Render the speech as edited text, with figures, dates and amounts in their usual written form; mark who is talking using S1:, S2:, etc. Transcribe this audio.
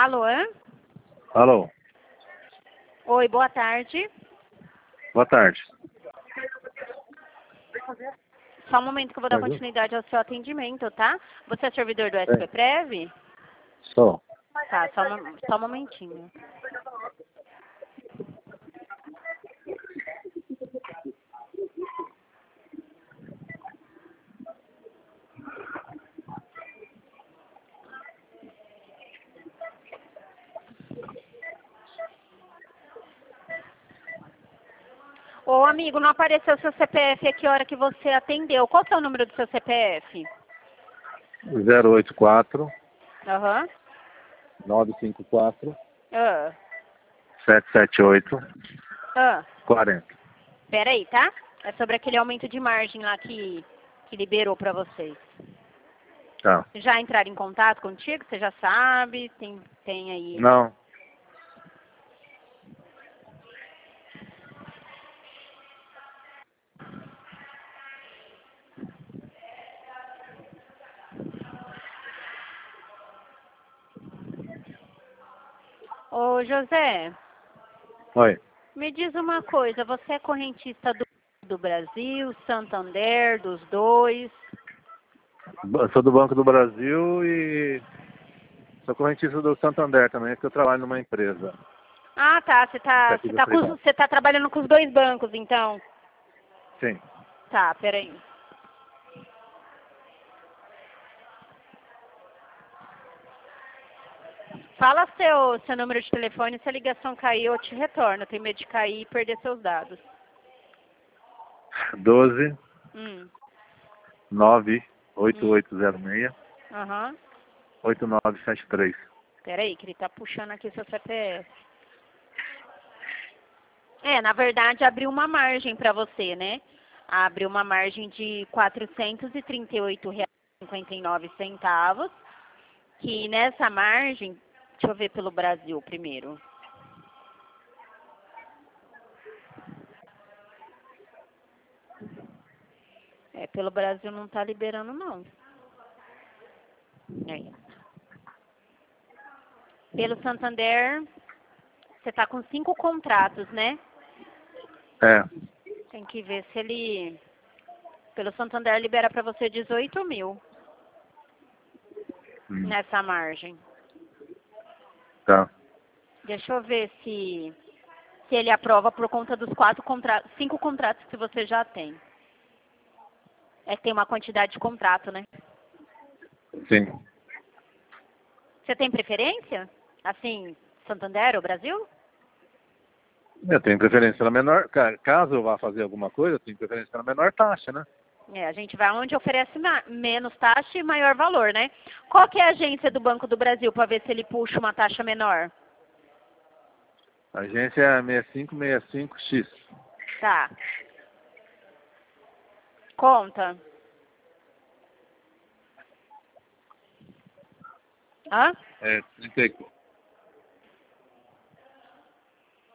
S1: Alô?
S2: Alô,
S1: Oi, boa tarde.
S2: boa tarde.
S1: Só um momento que eu vou dar continuidade ao seu atendimento, tá? Você é servidor do SPPrev?
S2: Sou.
S1: Tá, só um momentinho. Ô, amigo, não apareceu seu CPF aqui a hora que você atendeu. Qual que é o número do seu CPF?
S2: 084
S1: Aham.
S2: 954
S1: Ah.
S2: 778
S1: Ah.
S2: 40.
S1: Pera aí, tá? É sobre aquele aumento de margem lá que liberou pra vocês.
S2: Tá.
S1: Já entraram em contato contigo? Você já sabe? Tem aí...
S2: Não.
S1: Ô, José,
S2: Oi.
S1: me diz uma coisa. Você é correntista do Brasil, Santander, dos dois?
S2: Sou do Banco do Brasil e sou correntista do Santander também, porque eu trabalho numa empresa.
S1: Ah, tá.
S2: Aqui do Tribal.
S1: Você tá trabalhando com os dois bancos, então?
S2: Sim.
S1: Tá, peraí. Fala seu número de telefone. Se a ligação cair, eu te retorno. Eu tenho medo de cair e perder seus dados.
S2: 12 98806
S1: Aham.
S2: 8973.
S1: Peraí, que ele tá puxando aqui seu CPF. Na verdade, abriu uma margem para você, né? Abriu uma margem de R$ 438,59, que nessa margem, deixa eu ver pelo Brasil primeiro. Pelo Brasil não tá liberando, não. Pelo Santander, você tá com 5 contratos, né?
S2: É.
S1: Tem que ver se ele... Pelo Santander libera para você 18 mil nessa margem.
S2: Tá.
S1: Deixa eu ver se ele aprova por conta dos 5 contratos que você já tem. Tem uma quantidade de contrato, né?
S2: Sim.
S1: Você tem preferência? Assim, Santander ou Brasil?
S2: Eu tenho preferência na menor... Caso eu vá fazer alguma coisa, eu tenho preferência na menor taxa, né?
S1: A gente vai onde oferece menos taxa e maior valor, né? Qual que é a agência do Banco do Brasil para ver se ele puxa uma taxa menor?
S2: A agência é 6565X.
S1: Tá. Conta. Hã?
S2: É 34.